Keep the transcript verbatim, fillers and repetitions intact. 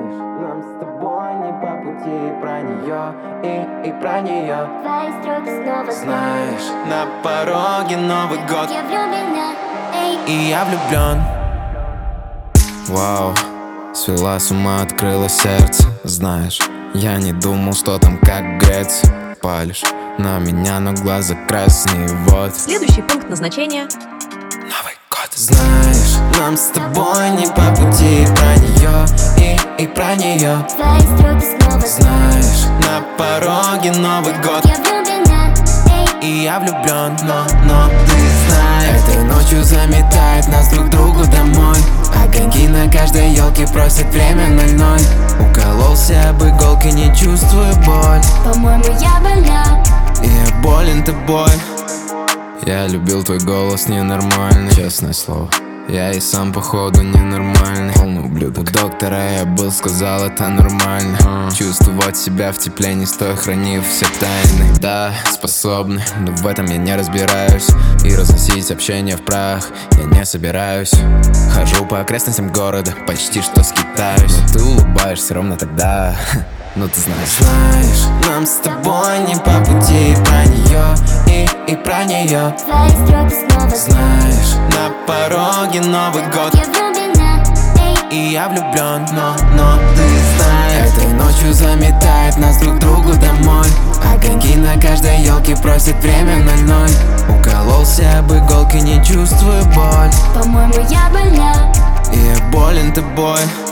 нам с тобой не по пути. Про нее и, и про нее Твои строки снова знаешь, на пороге Новый год, Я влюблена, эй. и я влюблен. Вау, свела с ума, открыла сердце. Знаешь, я не думал, что там как греться. Палишь на меня, но глаза красные, вот. Следующий пункт назначения. Новый год. Знаешь, нам с тобой не по пути. Про нее и, и про нее Твои строки снова знаешь, на пороге Новый год, Я влюблена, эй. и я влюблен, но, но ты знаешь, этой ночью заметает нас друг другу домой. Огоньки на каждой елке просят время ноль ноль. Укололся об иголке, не чувствую боль. По-моему, я больна. И я болен тобой. Я любил твой голос ненормальный, честное слово. Я и сам походу ненормальный, полный ублюдок. Доктора я был, сказал, это нормально. uh. Чувствовать себя в тепле, не стоя, хранив все тайны. Да, способны, но в этом я не разбираюсь. И разносить общение в прах я не собираюсь. Хожу по окрестностям города, почти что скитаюсь. Но ты улыбаешься ровно тогда. Ну ты знаешь, знаешь, нам с тобой не по пути. Про нее и, и про нее Твои строки снова знаешь, на пороге Новый год, Я влюблена, эй. и я влюблен, но, но ты знаешь, этой ночью заметает нас друг другу домой. Огоньки на каждой елке просят время ноль ноль. Укололся об иголке, не чувствую боль. По-моему, я больна. И я болен тобой.